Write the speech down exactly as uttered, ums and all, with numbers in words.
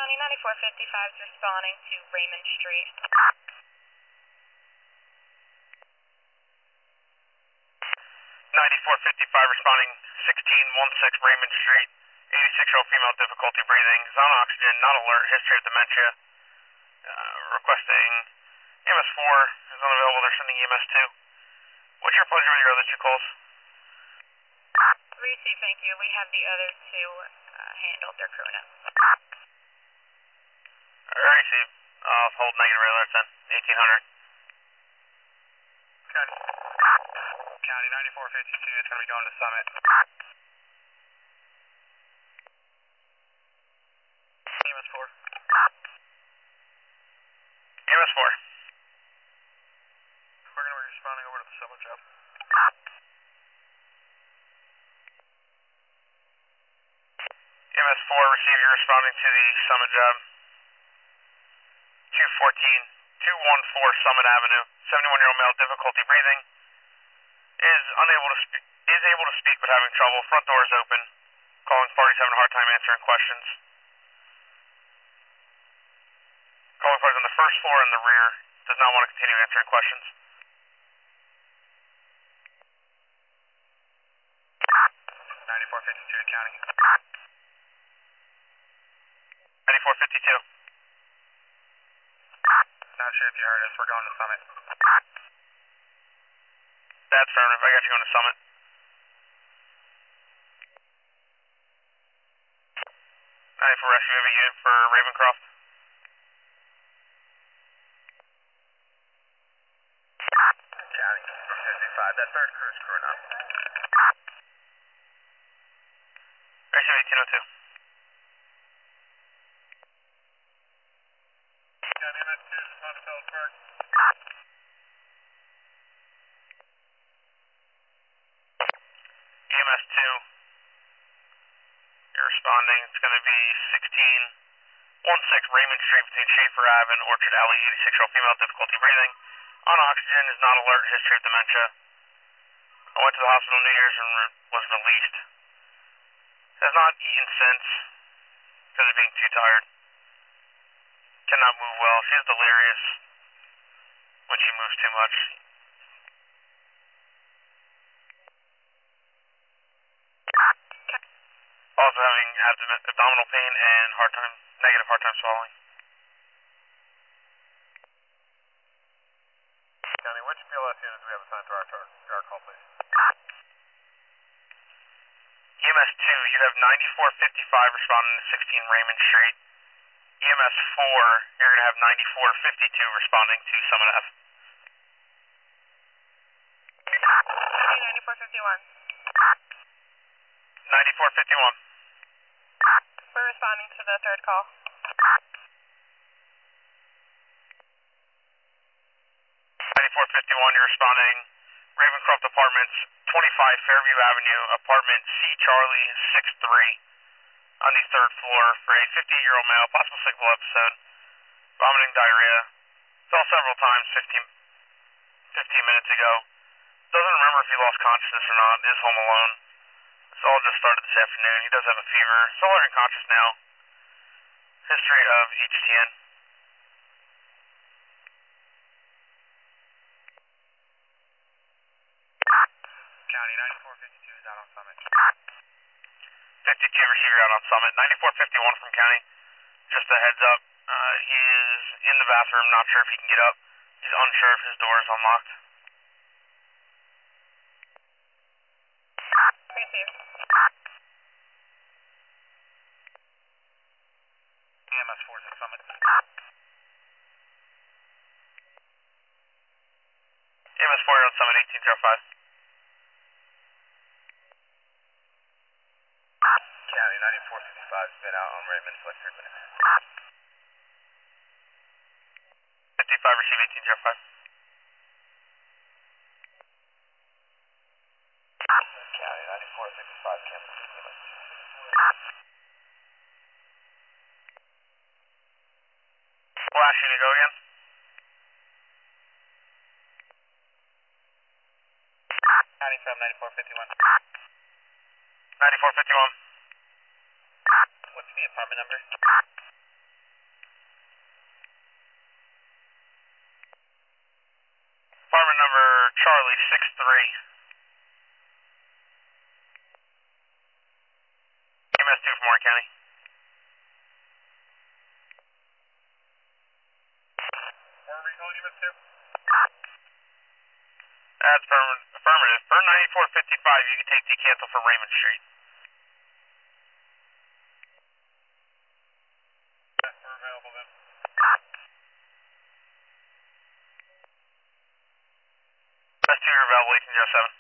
County ninety-four fifty-five is responding to Raymond Street. ninety-four fifty-five responding sixteen sixteen Raymond Street. eighty-six-year-old female, difficulty breathing, is on oxygen, not alert, history of dementia. Uh, requesting E M S four is unavailable, they're sending E M S two. What's your pleasure with your other two calls? Receive, thank you. We have the other two uh, handled. They're crewing up. Receive. I'll hold negative radar ten, eighteen hundred. County. County ninety-four fifty-two is going to be going to Summit. E M S four. E M S four. We're going to be responding over to the Summit job. E M S four, receive, you're responding to the Summit job. two fourteen, two one four Summit Avenue, seventy-one-year-old male, difficulty breathing, is unable to speak, is able to speak but having trouble, front door is open, calling parties having a hard time answering questions. Calling parties on the first floor and the rear, does not want to continue answering questions. ninety-four fifty-two County. ninety-four fifty-two. Not sure if you heard us, we're going to Summit. That's affirmative, I got you going to Summit. ninety-four rescue, we have a unit for Ravencroft. County fifty-five, that third crew is screwing up. Rescue eighteen oh two. County M S two is on Phillipsburg. E M S two, you're responding. It's going to be sixteen sixteen Raymond Street between Schaefer Ave and Orchard Alley, eighty-six-year-old female, difficulty breathing. On oxygen, is not alert, history of dementia. I went to the hospital New Year's and re was released. Has not eaten since because of being too tired. Cannot move well. She's delirious when she moves too much. Also having abdomen, abdominal pain and hard time, negative hard time swallowing. County, which B L S units do we have assigned to our, to our, to our call, please? E M S two, you have ninety-four fifty-five responding to sixteen Raymond Street. E M S four, you're going to have ninety-four fifty-two responding to Summit Ave. ninety-four fifty-one. ninety-four fifty-one. We're responding to the third call. ninety-four fifty-one, you're responding. Ravencroft Apartments, twenty-five Fairview Avenue, apartment C Charlie six three, on the third floor for a fifty-year-old male, possible sickle episode, vomiting, diarrhea, fell several times fifteen, fifteen minutes ago. Doesn't remember if he lost consciousness or not, is home alone. This all just started this afternoon. He does have a fever, still unconscious now. History of H T N. County ninety-four fifty-two is out on Summit. fifty-two receiver out on Summit. ninety-four fifty-one from County. Just a heads up. Uh, he is in the bathroom, not sure if he can get up. He's unsure if his door is unlocked. Receive. E M S four is at Summit. E M S four on Summit, eighteen oh five. County ninety-four fifty-five has been out on Raymond for like three minutes. fifty-five, receive eighteen oh five. County ninety-four fifty-five, campus E M S two. Flash, you to go again? County from ninety-four fifty-one. ninety-four fifty-one. What's the apartment number? Apartment number Charlie six three. E M S two from Warren County. Warren Regional, E M S two. That's affirmative. For ninety-four fifty-five, you can take the cancel for Raymond Street. We're available then. That's two, you're available, eighteen oh seven.